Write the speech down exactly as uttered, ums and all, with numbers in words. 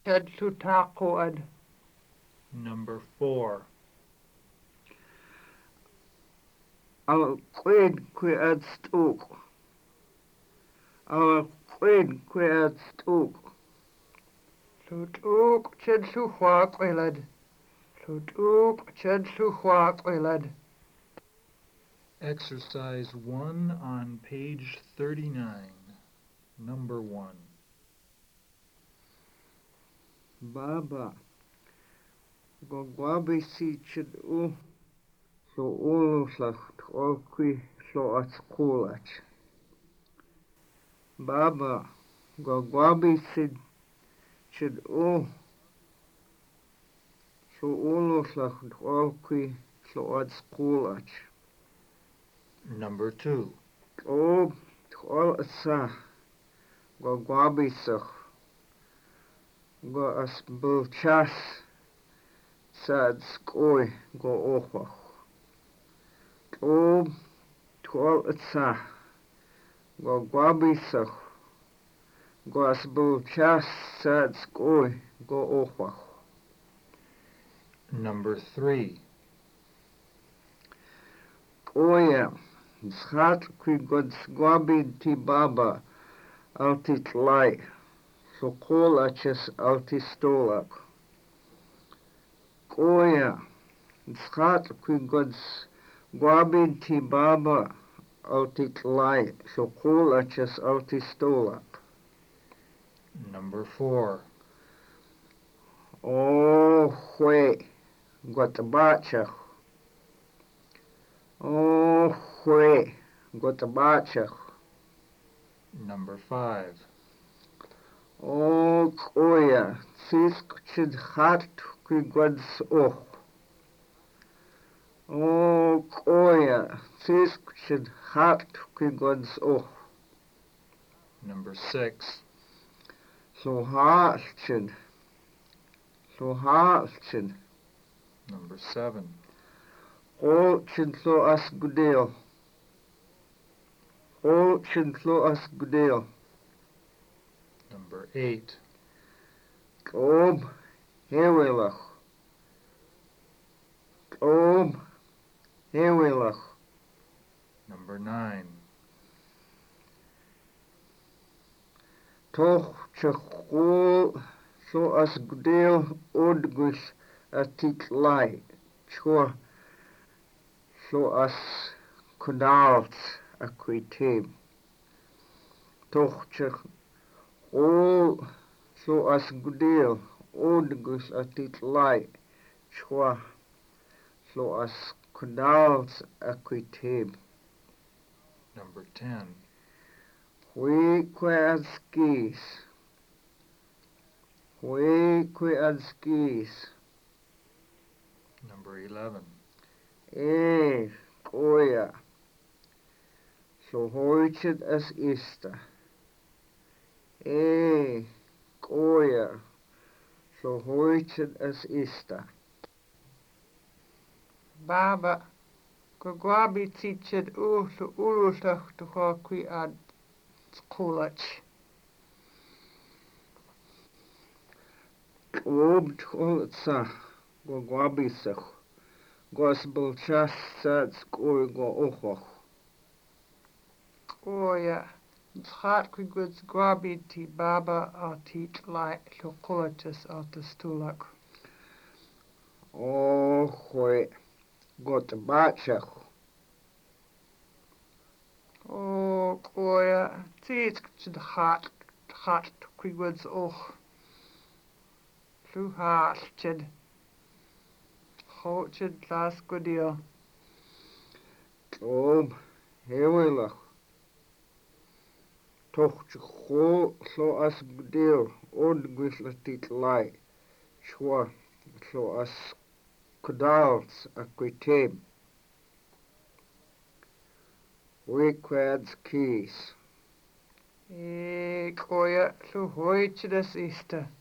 Chad Lutakoad. Number four. Al quid quid stuk. Al quid quid stuk. Lutuk Chad Luhwak Willad. Lutuk Chad Luhwak Willad. Exercise one on page thirty-nine. Number one. Baba. Gogwabi si chid u. So ulu slach trolkwi so at skolach. Baba. Gogwabi si chid u. So ulu slach trolkwi so at skolach. Number two. O trol asa. Gogwabi sach. Go as bulchas. Sad skoi go ochwach. O trol asa. Go gwabisach. Go as bulchas. Sad skoi go ochwach. Number three. Oya. Schat qui god sgwabi ti baba. Altit lai. So kolachas altistolak. Oya. Schat qui god sgwabi ti baba. Altit lai. So kolachas altistolak. Number four. Oh, hwe. Gotabachach. Oh, hwe. Gotabachach. Number five. O koya, tsisk chid hart qui gods och. O koya, tsisk chid hart qui gods och. Number six. So hart chid. So hart chid. Number seven. O chid so as gudeo. O chid so as gudeo. Number eight. Ob hewelach. Ob hewelach. Number nine. Toch chachol so as gudeo odgus atit lai. Chor so as kudalt aquitem. Toch chach all so as gudeo odgus atit lai. Chor so as kudalt aquitem. Number ten. We quas skis. We quas skis. Number eleven. Eh, koya. So hoichit as ista. Eh, koya. So hoichit as ista. Baba. Gogwabi Tichid U to Uruslach to Hawkwi ad Skolach. Ob tolza. Go gwabisach. Gospel chas sad skoi go ochwach. Oya. Schat qui goods Gwabi Ti Baba Altit Lai Lukulatus Altistulak. Oh, hwe. Got bachach. Oh, Oya. Tit chid hat hat qui goods och. Lu hat chid. Ho chid las godio. Ob hewelach. Toch chol so as gudeo od gwislatit lai. Chwa so as kudals aquitem. We quads keys. Eh, Oya. Lu hoi chid as Easter.